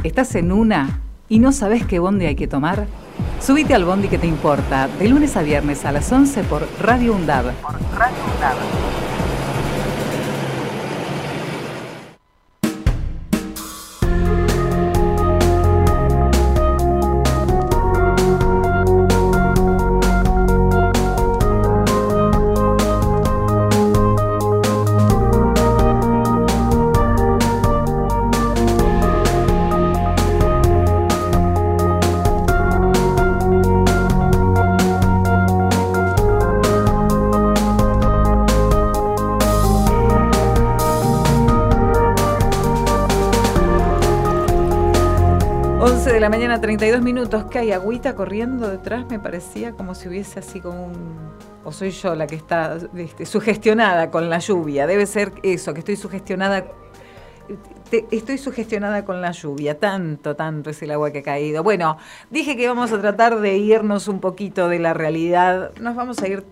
¿Estás en una y no sabes qué bondi hay que tomar? Subite al bondi que te importa, de lunes a viernes a las 11 por Radio UNDAB. 11 de la mañana, 32 minutos. ¿Qué hay? Agüita corriendo detrás, me parecía como si hubiese así como un... O soy yo la que está sugestionada con la lluvia. Debe ser eso, que estoy sugestionada. Estoy sugestionada con la lluvia. Tanto es el agua que ha caído. Bueno, dije que vamos a tratar de irnos un poquito de la realidad. Nos vamos a ir...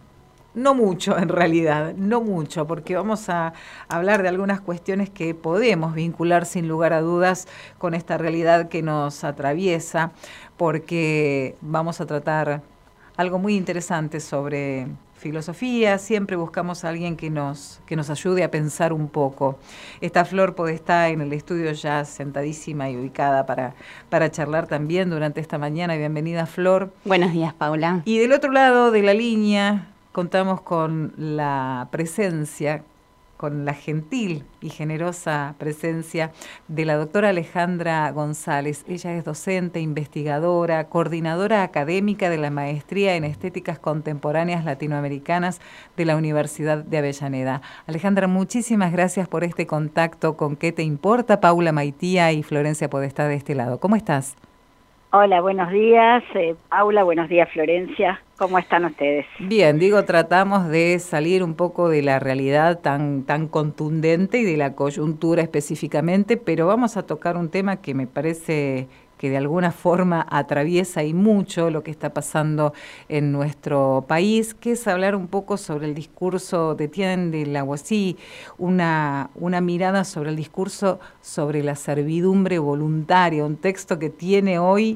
No mucho, en realidad, no mucho, porque vamos a hablar de algunas cuestiones que podemos vincular sin lugar a dudas con esta realidad que nos atraviesa, porque vamos a tratar algo muy interesante sobre filosofía. Siempre buscamos a alguien que nos ayude a pensar un poco. Esta Flor Podestá en el estudio ya sentadísima y ubicada para charlar también durante esta mañana. Bienvenida, Flor. Buenos días, Paula. Y del otro lado de la línea... Contamos con la presencia, con la gentil y generosa presencia de la doctora Alejandra González. Ella es docente, investigadora, coordinadora académica de la Maestría en Estéticas Contemporáneas Latinoamericanas de la Universidad de Avellaneda. Alejandra, muchísimas gracias por este contacto con ¿Qué te importa? Paula Maitía y Florencia Podestá de este lado. ¿Cómo estás? Hola, buenos días, Paula, buenos días, Florencia. ¿Cómo están ustedes? Bien, tratamos de salir un poco de la realidad tan contundente y de la coyuntura específicamente, pero vamos a tocar un tema que me parece que de alguna forma atraviesa y mucho lo que está pasando en nuestro país, que es hablar un poco sobre el discurso de Etienne de la Boétie, una mirada sobre el discurso sobre la servidumbre voluntaria, un texto que tiene hoy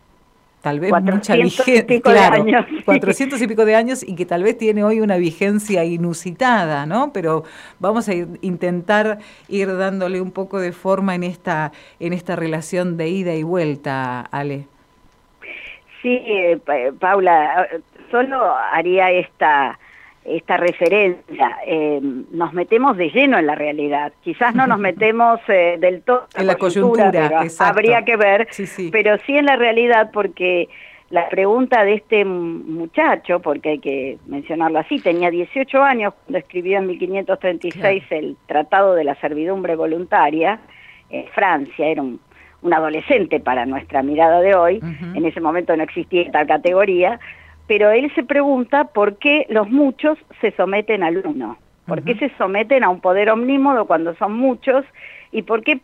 tal vez mucha vigencia, claro, 400 y pico de años, y que tal vez tiene hoy una vigencia inusitada, ¿no? Pero vamos a intentar ir dándole un poco de forma en esta relación de ida y vuelta, Ale. Sí, Paula, solo haría esta referencia. Nos metemos de lleno en la realidad. Quizás no nos metemos del todo en la coyuntura, pero habría que ver, sí. Pero sí en la realidad, porque la pregunta de este muchacho, porque hay que mencionarlo así, tenía 18 años cuando escribió en 1536 claro. El Tratado de la Servidumbre Voluntaria en Francia. Era un adolescente para nuestra mirada de hoy. En ese momento no existía tal categoría. Pero él se pregunta por qué los muchos se someten al uno, por qué se someten a un poder omnímodo cuando son muchos, y por qué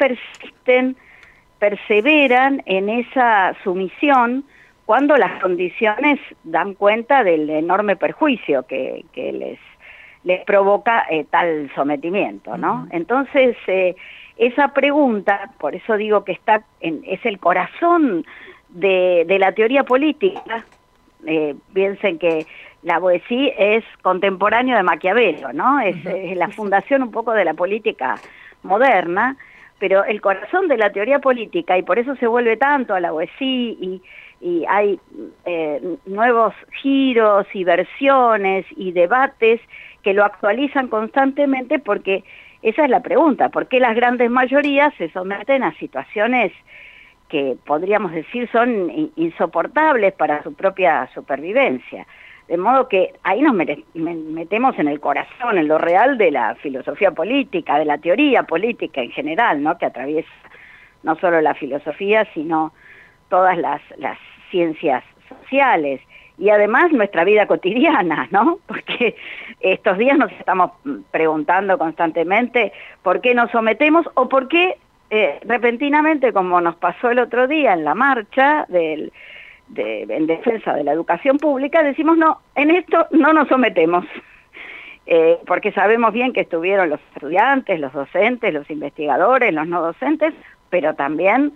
perseveran en esa sumisión cuando las condiciones dan cuenta del enorme perjuicio que les provoca tal sometimiento, ¿no? Entonces, esa pregunta, por eso digo que es el corazón de la teoría política. Piensen que la Boétie es contemporáneo de Maquiavelo, ¿no? Es la fundación un poco de la política moderna, pero el corazón de la teoría política, y por eso se vuelve tanto a la Boétie, y hay nuevos giros y versiones y debates que lo actualizan constantemente, porque esa es la pregunta: ¿por qué las grandes mayorías se someten a situaciones que podríamos decir son insoportables para su propia supervivencia? De modo que ahí nos metemos en el corazón, en lo real de la filosofía política, de la teoría política en general, ¿no? Que atraviesa no solo la filosofía, sino todas las ciencias sociales, y además nuestra vida cotidiana, ¿no? Porque estos días nos estamos preguntando constantemente por qué nos sometemos, o por qué repentinamente, como nos pasó el otro día en la marcha en defensa de la educación pública, decimos no, en esto no nos sometemos, porque sabemos bien que estuvieron los estudiantes, los docentes, los investigadores, los no docentes, pero también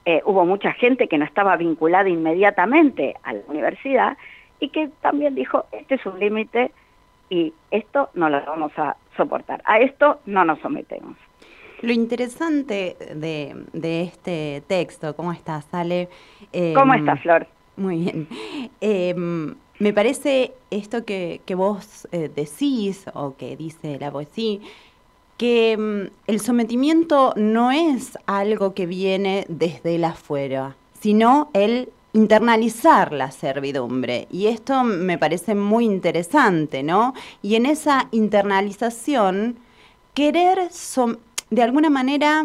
hubo mucha gente que no estaba vinculada inmediatamente a la universidad y que también dijo, este es un límite y esto no lo vamos a soportar, a esto no nos sometemos. Lo interesante de este texto, ¿cómo estás, Ale? ¿Cómo estás, Flor? Muy bien. Me parece esto que vos decís, o que dice la poesía, que el sometimiento no es algo que viene desde el afuera, sino el internalizar la servidumbre. Y esto me parece muy interesante, ¿no? Y en esa internalización, querer de alguna manera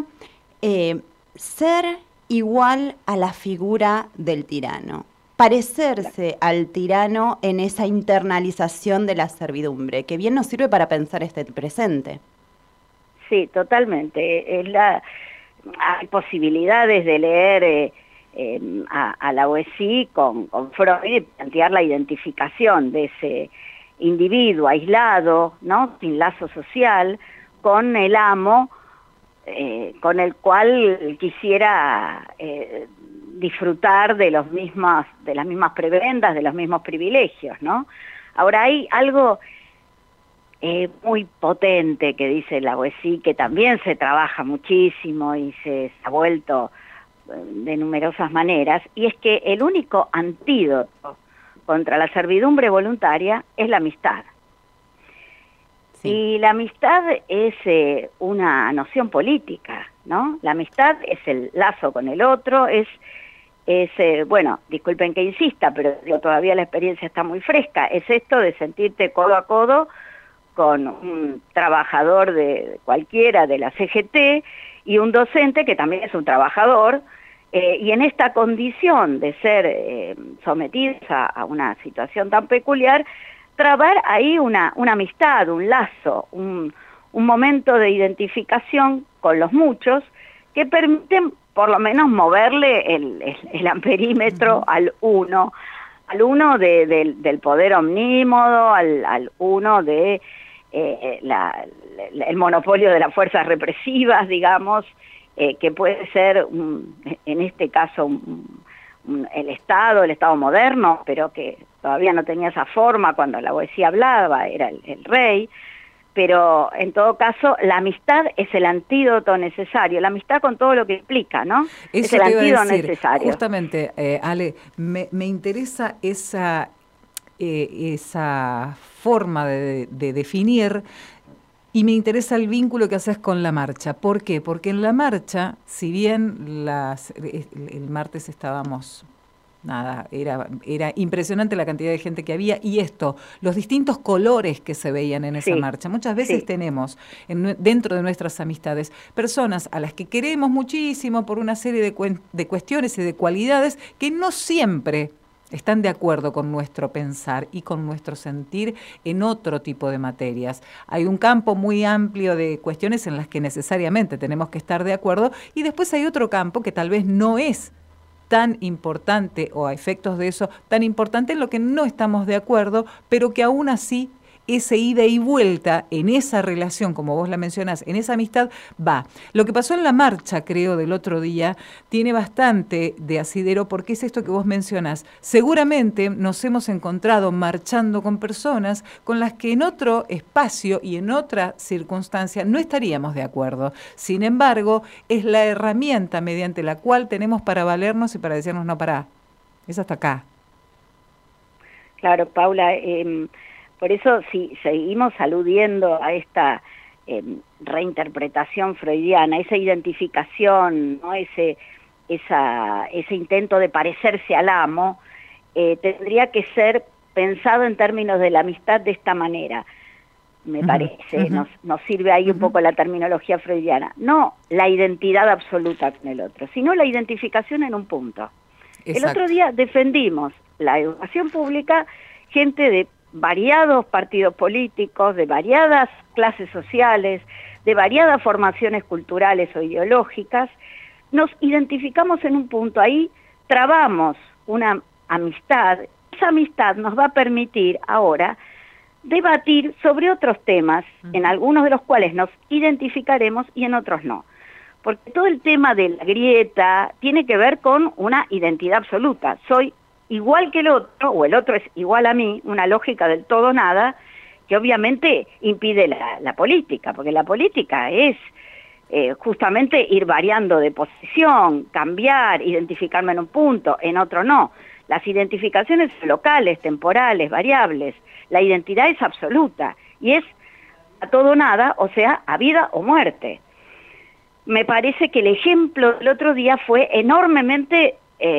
ser igual a la figura del tirano, parecerse al tirano en esa internalización de la servidumbre, que bien nos sirve para pensar este presente. Sí, totalmente. Hay posibilidades de leer a la Boétie con Freud y plantear la identificación de ese individuo aislado, ¿no?, sin lazo social, con el amo, con el cual quisiera disfrutar de las mismas prebendas, de los mismos privilegios, ¿no? Ahora hay algo muy potente que dice la Boétie, que también se trabaja muchísimo y se ha vuelto de numerosas maneras, y es que el único antídoto contra la servidumbre voluntaria es la amistad. Sí. Y la amistad es una noción política, ¿no? La amistad es el lazo con el otro, bueno, disculpen que insista, pero todavía la experiencia está muy fresca, es esto de sentirte codo a codo con un trabajador de cualquiera de la CGT y un docente que también es un trabajador, y en esta condición de ser sometidos a una situación tan peculiar, trabar ahí una amistad, un lazo, un momento de identificación con los muchos que permiten por lo menos moverle el amperímetro al uno del poder omnímodo, al uno de el monopolio de las fuerzas represivas, digamos, que puede ser, en este caso, el Estado moderno, pero que todavía no tenía esa forma cuando la Boétie hablaba, era el rey, pero en todo caso la amistad es el antídoto necesario, la amistad con todo lo que implica, ¿no? Eso es el te iba antídoto a decir, necesario. Justamente, Ale, me interesa esa forma de definir, y me interesa el vínculo que haces con la marcha. ¿Por qué? Porque en la marcha, si bien el martes estábamos... Nada, era impresionante la cantidad de gente que había, y los distintos colores que se veían en esa marcha. Muchas veces tenemos dentro de nuestras amistades personas a las que queremos muchísimo por una serie de cuestiones y de cualidades que no siempre están de acuerdo con nuestro pensar y con nuestro sentir en otro tipo de materias. Hay un campo muy amplio de cuestiones en las que necesariamente tenemos que estar de acuerdo, y después hay otro campo que tal vez no es tan importante, o a efectos de eso, tan importante, en lo que no estamos de acuerdo, pero que aún así ese ida y vuelta en esa relación, como vos la mencionás, en esa amistad, va. Lo que pasó en la marcha, creo, del otro día, tiene bastante de asidero, porque es esto que vos mencionás. Seguramente nos hemos encontrado marchando con personas con las que en otro espacio y en otra circunstancia no estaríamos de acuerdo. Sin embargo, es la herramienta mediante la cual tenemos para valernos y para decirnos, no, pará, es hasta acá. Claro, Paula, por eso, si seguimos aludiendo a esta reinterpretación freudiana, esa identificación, ¿no?, ese intento de parecerse al amo, tendría que ser pensado en términos de la amistad de esta manera, me parece. Nos sirve ahí un poco la terminología freudiana. No la identidad absoluta con el otro, sino la identificación en un punto. Exacto. El otro día defendimos la educación pública, gente de variados partidos políticos, de variadas clases sociales, de variadas formaciones culturales o ideológicas, nos identificamos en un punto, ahí trabamos una amistad. Esa amistad nos va a permitir ahora debatir sobre otros temas, en algunos de los cuales nos identificaremos y en otros no. porque todo el tema de la grieta tiene que ver con una identidad absoluta. Soy igual que el otro, o el otro es igual a mí, una lógica del todo nada, que obviamente impide la política, porque la política es justamente ir variando de posición, cambiar, identificarme en un punto, en otro no. Las identificaciones locales, temporales, variables, la identidad es absoluta, y es a todo o nada, o sea, a vida o muerte. Me parece que el ejemplo del otro día fue enormemente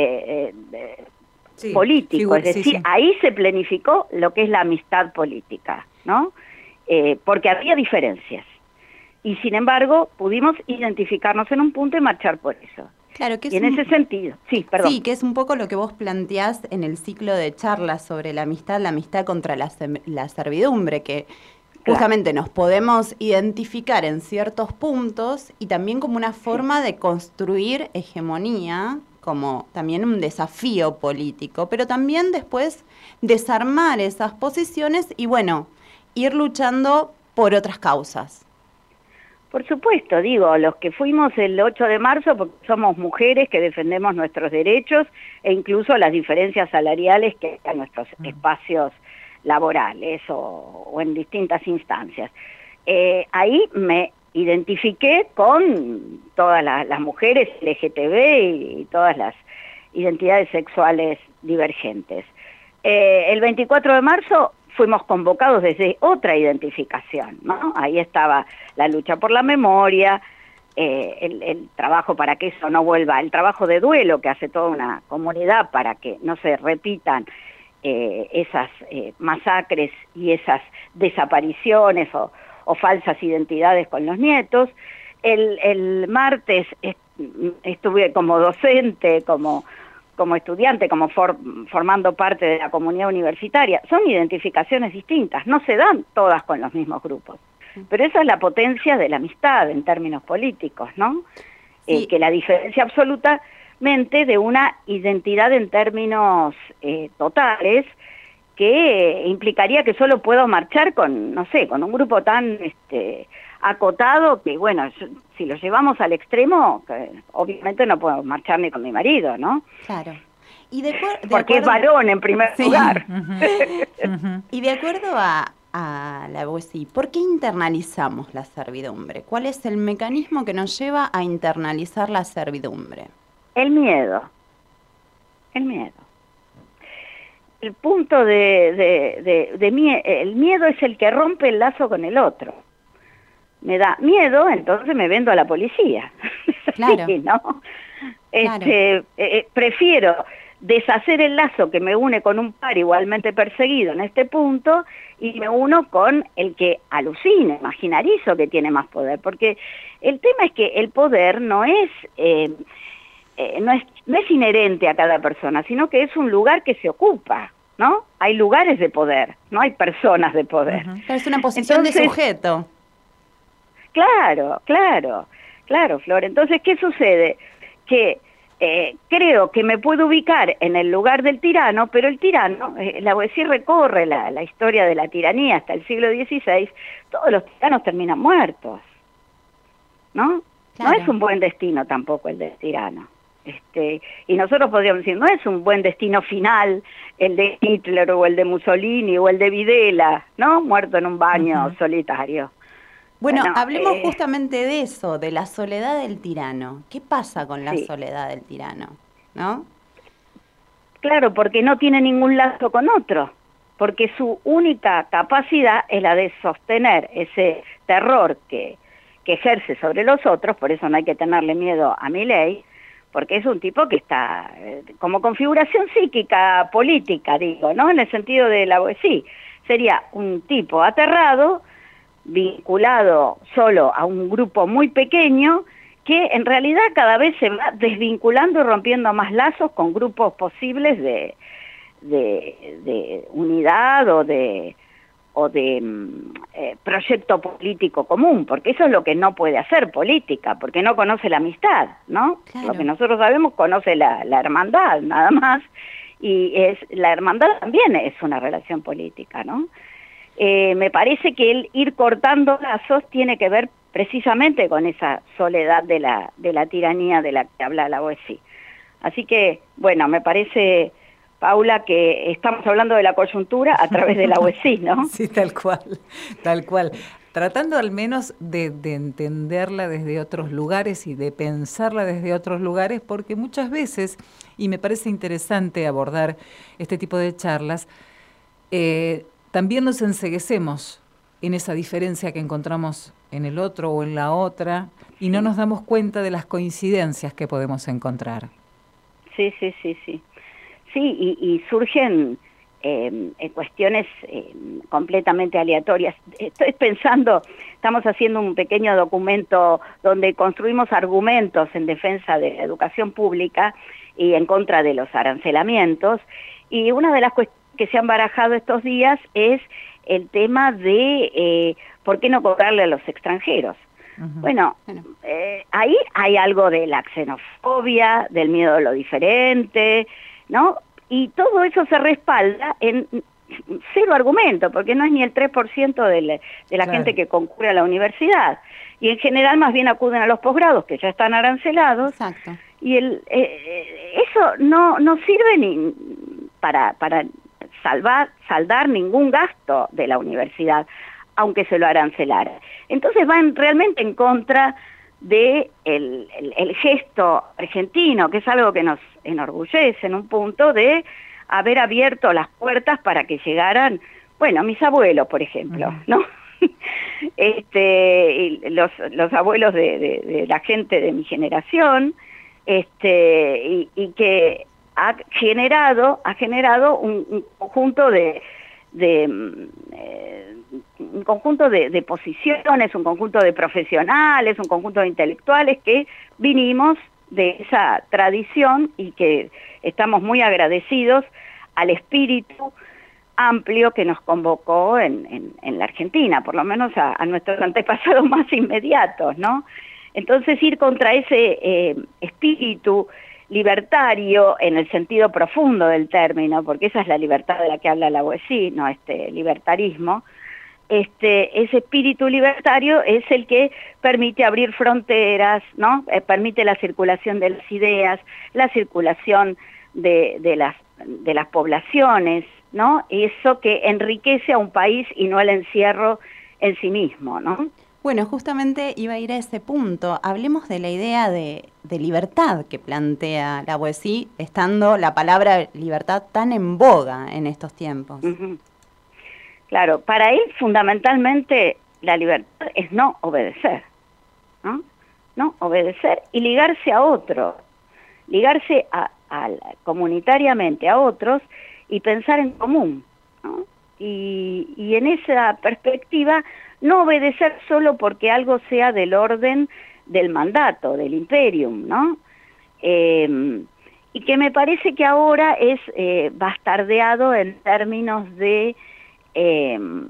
político, es decir, ahí se planificó lo que es la amistad política, ¿no? Porque había diferencias, y sin embargo pudimos identificarnos en un punto y marchar por eso. Claro, que y en ese sentido, Sí, que es un poco lo que vos planteás en el ciclo de charlas sobre la amistad contra la servidumbre, que justamente nos podemos identificar en ciertos puntos y también como una forma de construir hegemonía, como también un desafío político, pero también después desarmar esas posiciones y bueno, ir luchando por otras causas. Por supuesto, digo, los que fuimos el 8 de marzo, porque somos mujeres que defendemos nuestros derechos e incluso las diferencias salariales que hay en nuestros espacios laborales o en distintas instancias. Ahí me identifiqué con todas las mujeres LGTB y todas las identidades sexuales divergentes. El 24 de marzo fuimos convocados desde otra identificación, ¿no? Ahí estaba la lucha por la memoria, el trabajo para que eso no vuelva, el trabajo de duelo que hace toda una comunidad para que no se repitan esas masacres y esas desapariciones o falsas identidades con los nietos. El martes estuve como docente, como estudiante, como formando parte de la comunidad universitaria. Son identificaciones distintas, no se dan todas con los mismos grupos. Pero esa es la potencia de la amistad en términos políticos, ¿no? Sí. Que la diferencia absolutamente de una identidad en términos totales, que implicaría que solo puedo marchar con, no sé, con un grupo tan acotado que, bueno, si lo llevamos al extremo, obviamente no puedo marchar ni con mi marido, ¿no? Claro. Porque es varón en primer lugar. Y de acuerdo a la BOESI, ¿por qué internalizamos la servidumbre? ¿Cuál es el mecanismo que nos lleva a internalizar la servidumbre? El miedo. El miedo. El punto el miedo es el que rompe el lazo con el otro. Me da miedo, entonces me vendo a la policía. Claro. Sí, ¿no? Claro. Prefiero deshacer el lazo que me une con un par igualmente perseguido en este punto y me uno con el que alucina, imaginarizo que tiene más poder, porque el tema es que el poder no es inherente a cada persona, sino que es un lugar que se ocupa, ¿no? Hay lugares de poder, no hay personas de poder. Pero es una posición de sujeto. Claro, Flor. Entonces, ¿qué sucede? Que creo que me puedo ubicar en el lugar del tirano, pero el tirano, la BOESI recorre la historia de la tiranía hasta el siglo XVI, todos los tiranos terminan muertos, ¿no? Claro. No es un buen destino tampoco el del tirano. Y nosotros podríamos decir, no es un buen destino final el de Hitler o el de Mussolini o el de Videla, ¿no? Muerto en un baño solitario. Bueno, hablemos justamente de eso, de la soledad del tirano. ¿Qué pasa con la soledad del tirano? ¿No? Claro, porque no tiene ningún lazo con otro, porque su única capacidad es la de sostener ese terror que ejerce sobre los otros, por eso no hay que tenerle miedo a Milei, porque es un tipo que está como configuración psíquica política, digo, ¿no? En el sentido de la BOESI, sería un tipo aterrado, vinculado solo a un grupo muy pequeño, que en realidad cada vez se va desvinculando y rompiendo más lazos con grupos posibles de unidad o de proyecto político común, porque eso es lo que no puede hacer política, porque no conoce la amistad, ¿no? Claro. Lo que nosotros sabemos, conoce la hermandad, nada más, y la hermandad también es una relación política, ¿no? Me parece que el ir cortando lazos tiene que ver precisamente con esa soledad de la tiranía de la que habla la Boétie. Así que, bueno, me parece, Paula, que estamos hablando de la coyuntura a través de la Boétie, ¿no? Sí, tal cual, tal cual. Tratando al menos de entenderla desde otros lugares y de pensarla desde otros lugares, porque muchas veces, y me parece interesante abordar este tipo de charlas, también nos enceguecemos en esa diferencia que encontramos en el otro o en la otra, y no nos damos cuenta de las coincidencias que podemos encontrar. Sí. Sí, y surgen cuestiones completamente aleatorias. Estoy pensando, estamos haciendo un pequeño documento donde construimos argumentos en defensa de la educación pública y en contra de los arancelamientos, y una de las cuestiones que se han barajado estos días es el tema de por qué no cobrarle a los extranjeros. Bueno, ahí hay algo de la xenofobia, del miedo a lo diferente, ¿no? Y todo eso se respalda en cero argumento, porque no es ni el 3% de la gente que concurre a la universidad. Y en general más bien acuden a los posgrados, que ya están arancelados. Exacto. Y eso no sirve ni para saldar ningún gasto de la universidad, aunque se lo arancelara. Entonces van realmente en contra de el gesto argentino, que es algo que nos enorgullece en un punto, de haber abierto las puertas para que llegaran, bueno, mis abuelos, por ejemplo, ¿no? Y los abuelos de la gente de mi generación, y que ha generado un conjunto de posiciones, un conjunto de profesionales, un conjunto de intelectuales que vinimos de esa tradición y que estamos muy agradecidos al espíritu amplio que nos convocó en la Argentina, por lo menos a nuestros antepasados más inmediatos, ¿no? Entonces ir contra ese espíritu libertario en el sentido profundo del término, porque esa es la libertad de la que habla la Boétie, no libertarismo. Ese espíritu libertario es el que permite abrir fronteras, ¿no? Permite la circulación de las ideas, la circulación de las poblaciones, ¿no? Eso que enriquece a un país y no el encierro en sí mismo, ¿no? Bueno, justamente iba a ir a ese punto. Hablemos de la idea de libertad que plantea la Boétie, estando la palabra libertad tan en boga en estos tiempos. Claro, para él fundamentalmente la libertad es no obedecer, ¿no? No obedecer y ligarse a otro, ligarse comunitariamente a otros y pensar en común, ¿no? Y en esa perspectiva no obedecer solo porque algo sea del orden del mandato, del imperium, ¿no? Y que me parece que ahora es bastardeado en términos de en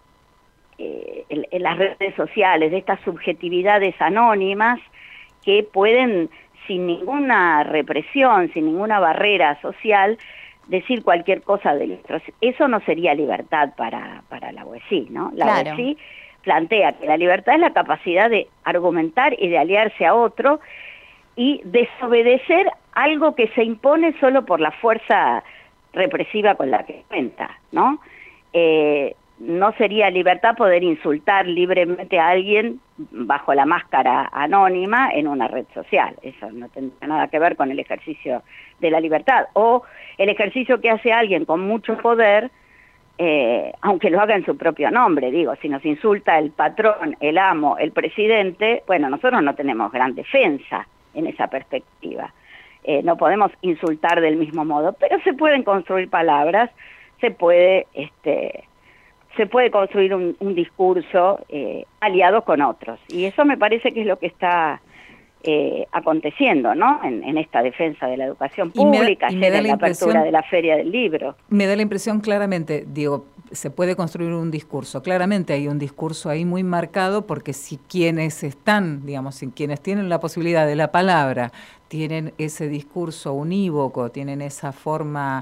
las redes sociales, de estas subjetividades anónimas que pueden, sin ninguna represión, sin ninguna barrera social, decir cualquier cosa del otro. Eso no sería libertad para la Boétie, ¿no? La Boétie plantea que la libertad es la capacidad de argumentar y de aliarse a otro y desobedecer algo que se impone solo por la fuerza represiva con la que cuenta, ¿no? No sería libertad poder insultar libremente a alguien bajo la máscara anónima en una red social. Eso no tendrá nada que ver con el ejercicio de la libertad. O el ejercicio que hace alguien con mucho poder, aunque lo haga en su propio nombre. Digo, si nos insulta el patrón, el amo, el presidente, bueno, nosotros no tenemos gran defensa en esa perspectiva. No podemos insultar del mismo modo, pero se pueden construir palabras, se puede construir un discurso aliado con otros. Y eso me parece que es lo que está aconteciendo, ¿no? En esta defensa de la educación pública, ayer en la apertura de la Feria del Libro. Me da la impresión claramente, digo, se puede construir un discurso. Claramente hay un discurso ahí muy marcado, porque si quienes están, digamos, si quienes tienen la posibilidad de la palabra, tienen ese discurso unívoco, tienen esa forma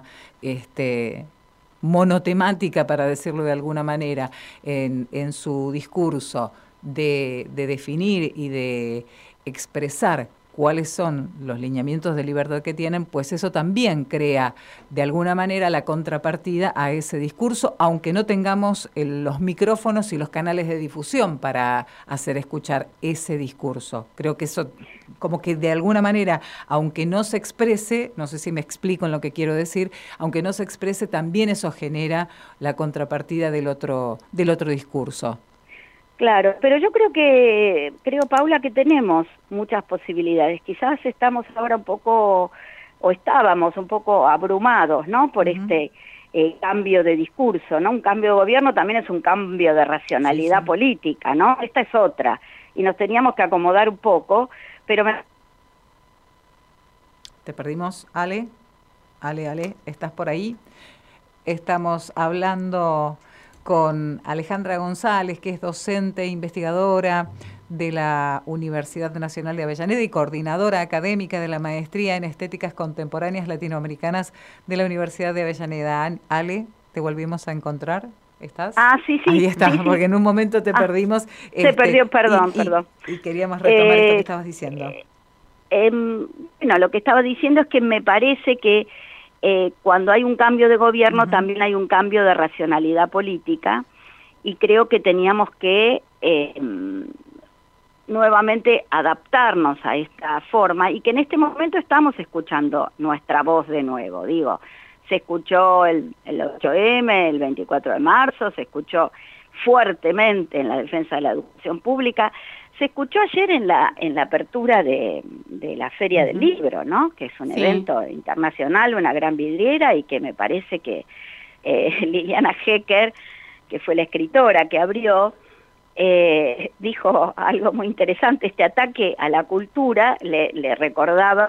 monotemática, para decirlo de alguna manera, en su discurso, de definir y de expresar cuáles son los lineamientos de libertad que tienen, pues eso también crea de alguna manera la contrapartida a ese discurso, aunque no tengamos los micrófonos y los canales de difusión para hacer escuchar ese discurso. Creo que eso, como que de alguna manera, aunque no se exprese, no sé si me explico en lo que quiero decir, aunque no se exprese, también eso genera la contrapartida del otro discurso. Claro, pero yo creo, Paula, que tenemos muchas posibilidades. Quizás estamos ahora un poco, o estábamos un poco abrumados, ¿no? Por este cambio de discurso, ¿no? Un cambio de gobierno también es un cambio de racionalidad política, ¿no? Esta es otra. Y nos teníamos que acomodar un poco, pero... ¿Te perdimos, Ale? Ale, ¿estás por ahí? Estamos hablando con Alejandra González, que es docente e investigadora de la Universidad Nacional de Avellaneda y coordinadora académica de la Maestría en Estéticas Contemporáneas Latinoamericanas de la Universidad de Avellaneda. Ale, ¿te volvimos a encontrar? ¿Estás? Ah, sí. Ahí estás, sí. Porque en un momento te perdimos. Se perdió, perdón. Y queríamos retomar esto que estabas diciendo. Bueno, lo que estaba diciendo es que me parece que cuando hay un cambio de gobierno también hay un cambio de racionalidad política, y creo que teníamos que nuevamente adaptarnos a esta forma, y que en este momento estamos escuchando nuestra voz de nuevo. Digo, se escuchó el 8M, el 24 de marzo, se escuchó fuertemente en la defensa de la educación pública. Se escuchó ayer en la apertura de la Feria del Libro, ¿no? Que es un evento internacional, una gran vidriera, y que me parece que Liliana Hecker, que fue la escritora que abrió, dijo algo muy interesante. Este ataque a la cultura le recordaba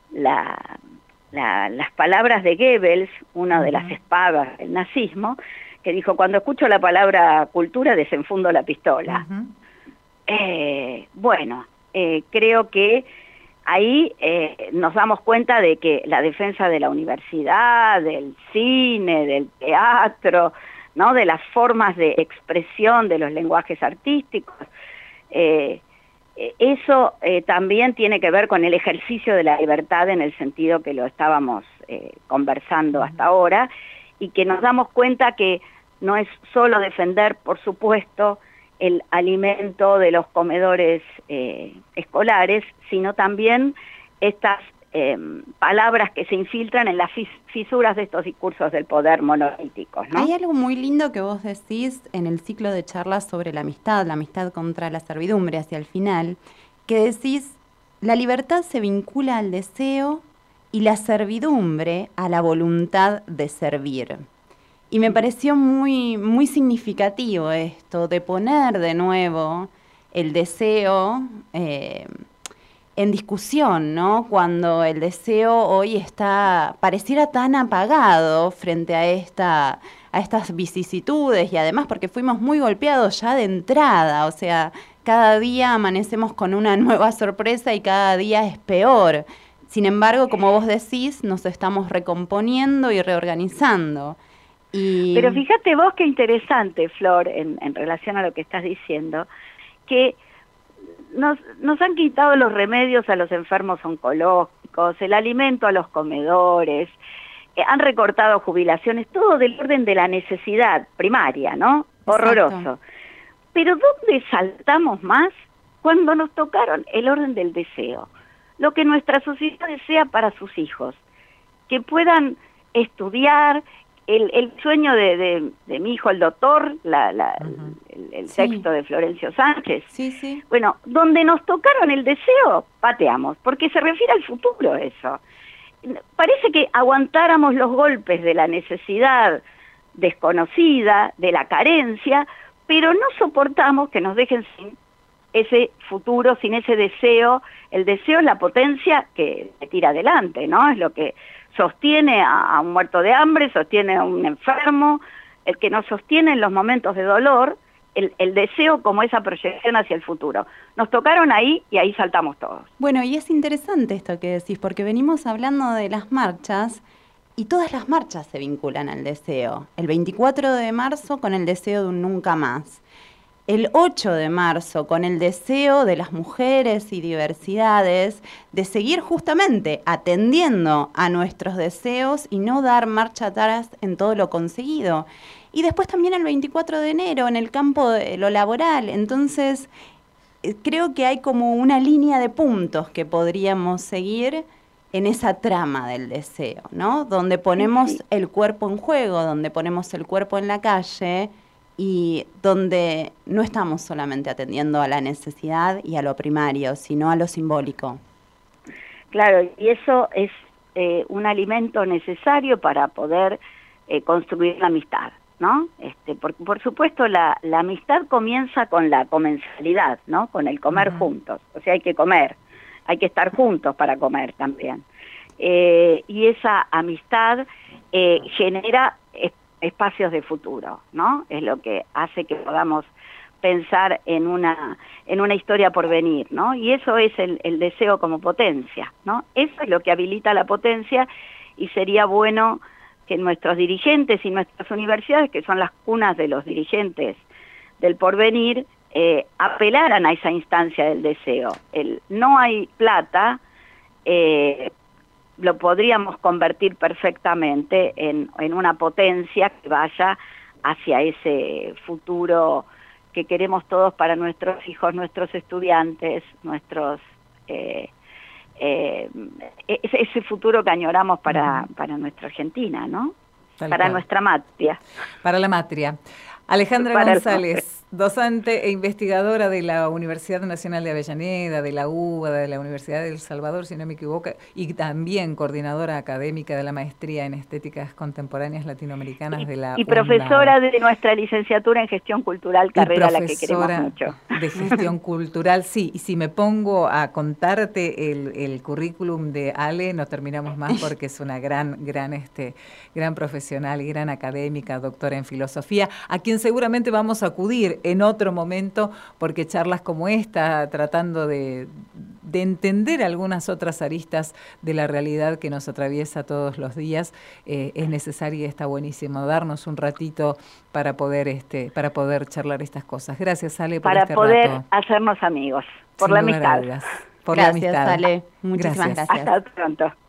las palabras de Goebbels, una de las espadas del nazismo, que dijo: cuando escucho la palabra cultura desenfundo la pistola. Bueno, creo que ahí nos damos cuenta de que la defensa de la universidad, del cine, del teatro, ¿no? De las formas de expresión de los lenguajes artísticos, eso también tiene que ver con el ejercicio de la libertad, en el sentido que lo estábamos conversando hasta ahora, y que nos damos cuenta que no es solo defender, por supuesto, el alimento de los comedores escolares, sino también estas palabras que se infiltran en las fisuras de estos discursos del poder monolíticos, ¿no? Hay algo muy lindo que vos decís en el ciclo de charlas sobre la amistad contra la servidumbre hacia el final, que decís: la libertad se vincula al deseo y la servidumbre a la voluntad de servir. Y me pareció muy, muy significativo esto de poner de nuevo el deseo en discusión, ¿no? Cuando el deseo hoy pareciera tan apagado frente a estas vicisitudes, y además porque fuimos muy golpeados ya de entrada. O sea, cada día amanecemos con una nueva sorpresa y cada día es peor. Sin embargo, como vos decís, nos estamos recomponiendo y reorganizando. Pero fíjate vos qué interesante, Flor, en relación a lo que estás diciendo, que nos han quitado los remedios a los enfermos oncológicos, el alimento a los comedores, han recortado jubilaciones, todo del orden de la necesidad primaria, ¿no? Horroroso. Exacto. Pero ¿dónde saltamos más? Cuando nos tocaron el orden del deseo, lo que nuestra sociedad desea para sus hijos, que puedan estudiar. El sueño de mi hijo, el doctor, el texto de Florencio Sánchez. Sí. Bueno, donde nos tocaron el deseo, pateamos, porque se refiere al futuro eso. Parece que aguantáramos los golpes de la necesidad desconocida, de la carencia, pero no soportamos que nos dejen sin ese futuro, sin ese deseo. El deseo es la potencia que tira adelante, ¿no? Es lo que sostiene a un muerto de hambre, sostiene a un enfermo, el que nos sostiene en los momentos de dolor, el deseo como esa proyección hacia el futuro. Nos tocaron ahí y ahí saltamos todos. Bueno, y es interesante esto que decís, porque venimos hablando de las marchas, y todas las marchas se vinculan al deseo. El 24 de marzo con el deseo de un nunca más. el 8 de marzo con el deseo de las mujeres y diversidades de seguir justamente atendiendo a nuestros deseos y no dar marcha atrás en todo lo conseguido. Y después también el 24 de enero en el campo de lo laboral. Entonces, creo que hay como una línea de puntos que podríamos seguir en esa trama del deseo, ¿no? Donde ponemos el cuerpo en juego, donde ponemos el cuerpo en la calle y donde no estamos solamente atendiendo a la necesidad y a lo primario, sino a lo simbólico. Claro, y eso es un alimento necesario para poder construir la amistad, ¿no? Por supuesto, la amistad comienza con la comensalidad, ¿no? Con el comer juntos. O sea, hay que comer, hay que estar juntos para comer también. Y esa amistad genera espacios de futuro, ¿no? Es lo que hace que podamos pensar en una historia por venir, ¿no? Y eso es el deseo como potencia, ¿no? Eso es lo que habilita la potencia, y sería bueno que nuestros dirigentes y nuestras universidades, que son las cunas de los dirigentes del porvenir, apelaran a esa instancia del deseo. No hay plata, lo podríamos convertir perfectamente en una potencia que vaya hacia ese futuro que queremos todos para nuestros hijos, nuestros estudiantes, ese futuro que añoramos para nuestra Argentina, ¿no? Para nuestra matria. Para la matria. Alejandra González, docente e investigadora de la Universidad Nacional de Avellaneda, de la UBA, de la Universidad de El Salvador, si no me equivoco, y también coordinadora académica de la Maestría en Estéticas Contemporáneas Latinoamericanas de la Y profesora de nuestra licenciatura en Gestión Cultural, carrera a la que queremos mucho. De Gestión Cultural, sí, y si me pongo a contarte el currículum de Ale, no terminamos más porque es una gran profesional y gran académica, doctora en filosofía, a quien seguramente vamos a acudir en otro momento, porque charlas como esta, tratando de entender algunas otras aristas de la realidad que nos atraviesa todos los días, es necesario y está buenísimo darnos un ratito para poder charlar estas cosas. Gracias, Ale, por este rato. Para poder hacernos amigos, por la amistad. Por la amistad. Gracias, Ale. Muchísimas gracias. Hasta pronto.